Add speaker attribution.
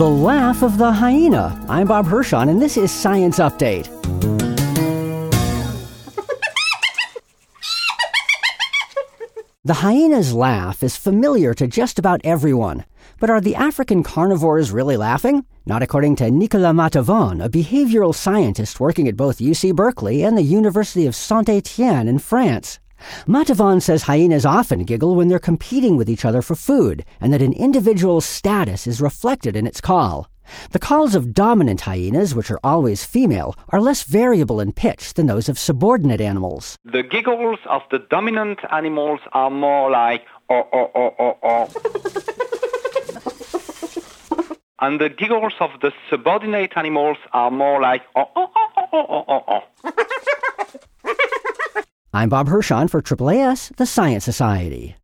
Speaker 1: The laugh of the hyena. I'm Bob Hirschon, and this is Science Update. The hyena's laugh is familiar to just about everyone. But are the African carnivores really laughing? Not according to Nicolas Matavon, a behavioral scientist working at both UC Berkeley and the University of Saint-Étienne in France. Matavon says hyenas often giggle when they're competing with each other for food, and that an individual's status is reflected in its call. The calls of dominant hyenas, which are always female, are less variable in pitch than those of subordinate animals.
Speaker 2: The giggles of the dominant animals are more like oh, oh, oh, oh, oh. And the giggles of the subordinate animals are more like oh, oh, oh, oh, oh, oh, oh.
Speaker 1: I'm Bob Hirschon for AAAS, the Science Society.